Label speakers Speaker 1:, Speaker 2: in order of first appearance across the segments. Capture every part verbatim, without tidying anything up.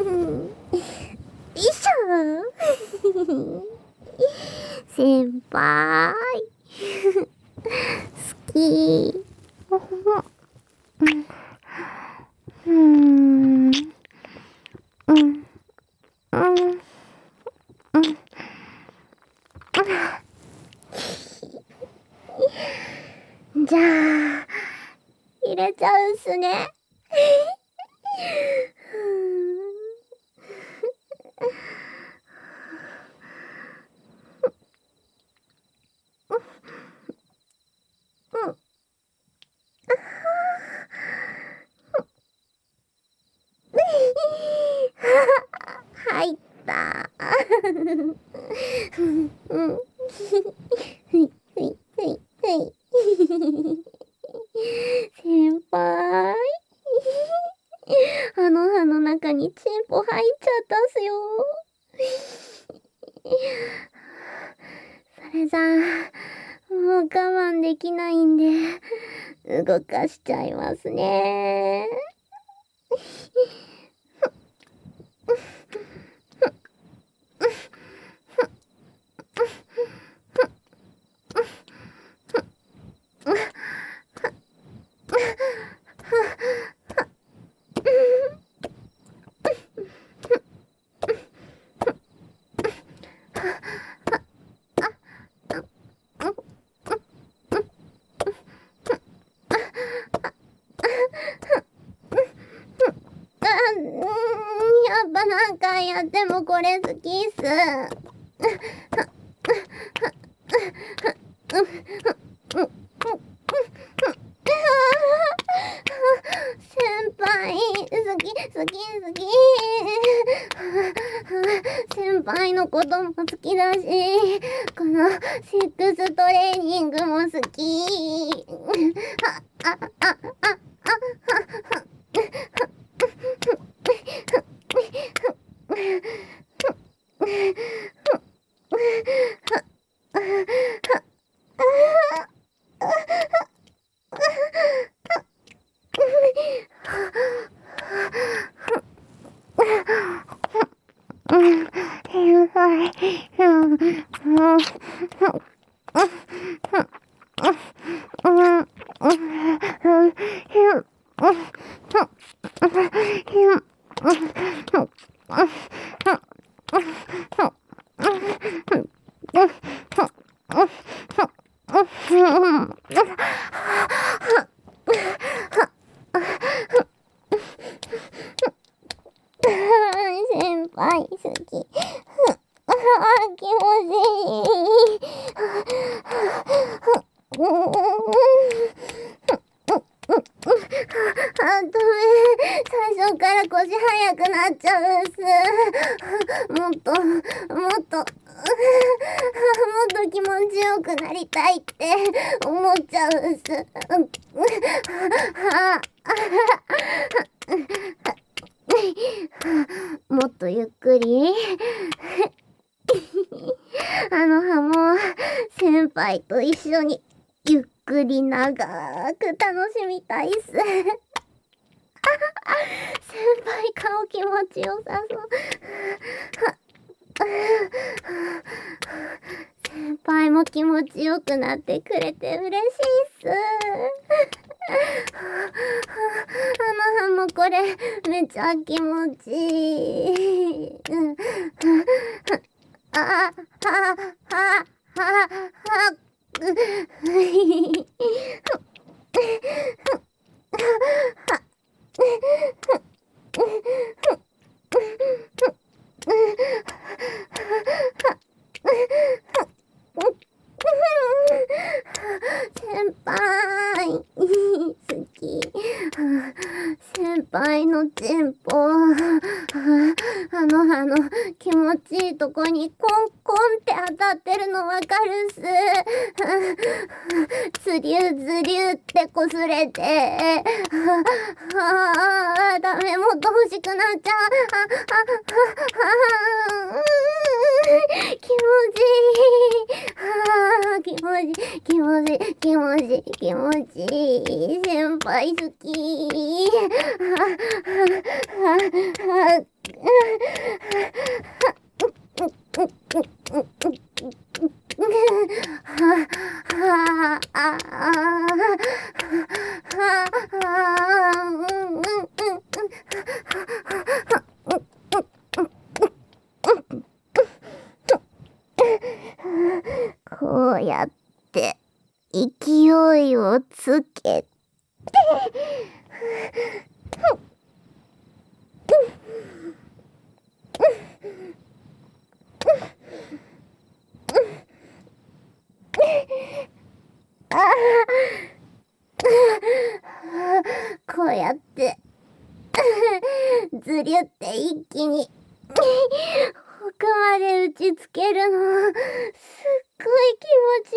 Speaker 1: いしょ先輩好き。うんうんうんうんじゃあ入れちゃうっすね。入った。うん。先輩。あの葉の中にチンポ入っちゃったっすよ。それじゃあ、もう我慢できないんで、動かしちゃいますね。やっぱ何回やってもこれ好きっす。先輩好き好き好き。先輩のことも好きだし、このセックストレーニングも好き。あああああ先輩好き。ああ、気持ちいい。あ、ダメ。最初から腰速くなっちゃうっす。もっと、もっと、もっと気持ちよくなりたいって思っちゃうっす。もっとゆっくり。あの葉も先輩と一緒にゆっくり長く楽しみたいっす。先輩顔気持ちよさそう。先輩も気持ちよくなってくれて嬉しいっす。あの葉もこれめちゃ気持ちいい。あはははは先輩好き。先輩のチンポ、あの葉の気持ちいいとこにコンコンって当たってるのわかるっす。ズリュズリュってこすれて、ああダメ、もっと欲しくなっちゃう。あああ気持ちいい。あ気持ちいい気持ちいい気持ちいい気持ちいい。先輩好き。あああこうやって勢いをつけてこうやってずりゅって一気に奥まで打ちつけるのすっごい気持ち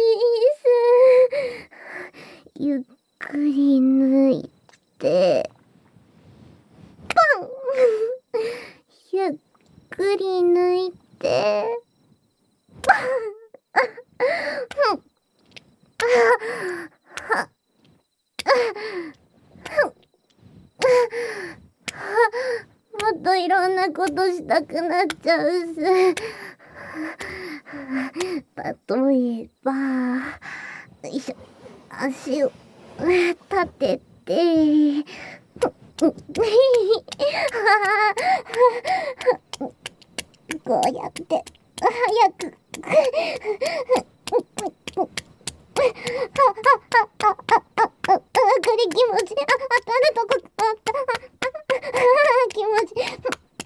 Speaker 1: いいです。ゆっくり抜いてパンゆっくり抜いてパンもっといろんなことしたくなっちゃうっす。例えば、よいしょ、足を立てて、こうやって早くこれ気持ちいい。あ、当たるとこあった気持ちいい。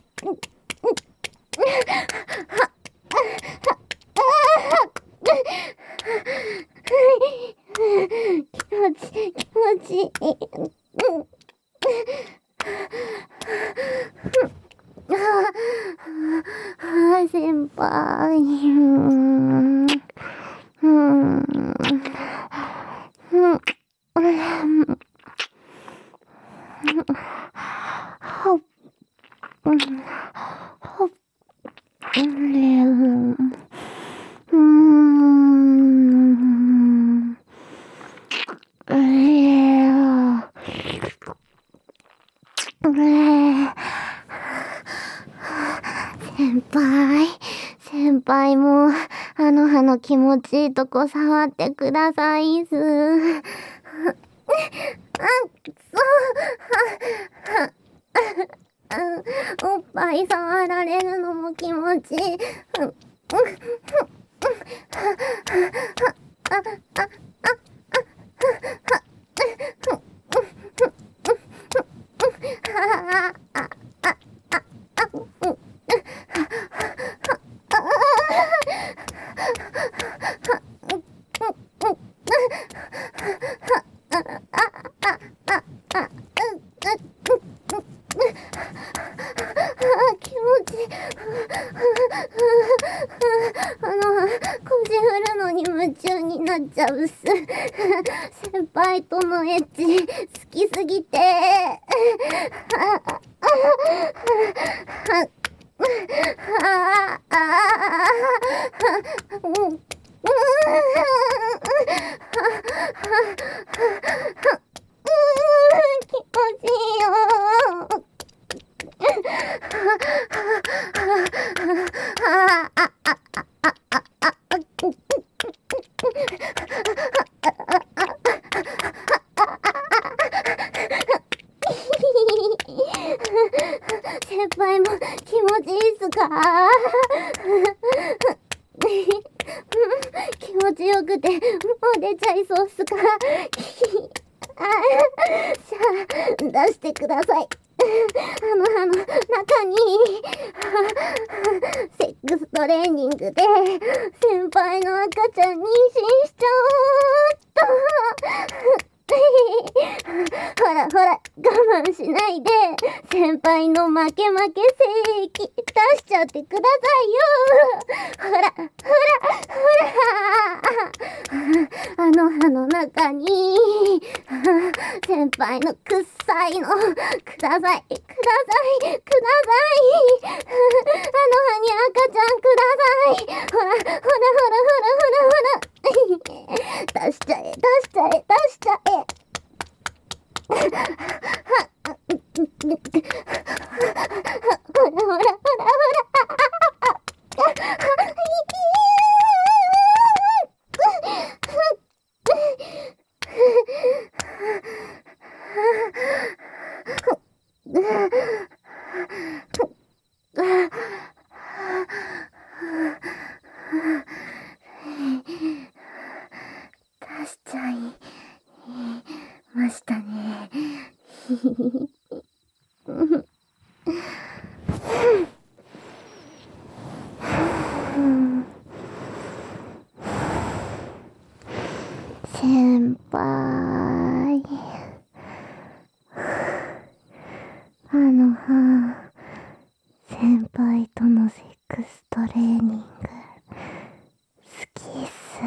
Speaker 1: 気持ちいい気持ちいい。先輩、うんうんうんほっほっうん先輩、先輩もあの葉の気持ちいいとこ触ってくださいす。おっぱい触られるのも気持ちいい。気持ちいい。あの腰振るのに夢中になっちゃうっす。先輩とのエッチ好きすぎて気持ちいいよ。先輩も気持ちいいっすか？気持ちよくてもう出ちゃいそうっすか？じゃあ出してください。あのあの中にセックストレーニングで先輩の赤ちゃん妊娠しちゃおうっと。ほらほら我慢しないで先輩の負け負け精液出しちゃってくださいよ。ほらほらほらあの葉の中に先輩のくっさいのくださいくださいください。あの葉に赤ちゃんください。ほらほらほらほらほらほら出しちゃえ出しちゃえ出しちゃえ。ほらほら先輩。あのは、先輩とのセックストレーニング、好きっす。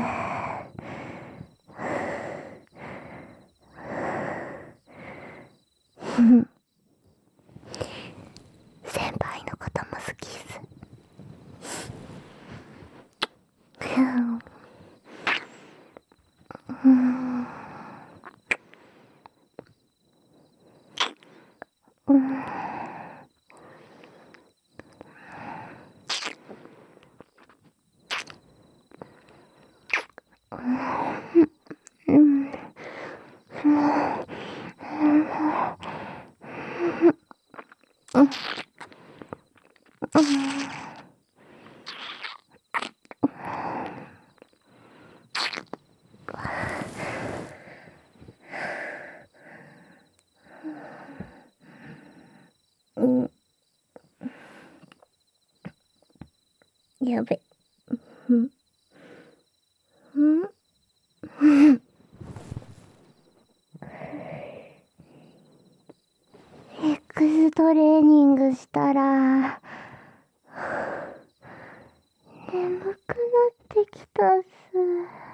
Speaker 1: 先輩のことも好きっす。うん。うん。うん。うん。やべ。うん。うん。セックストレーニングしたら、眠くなってきたっす。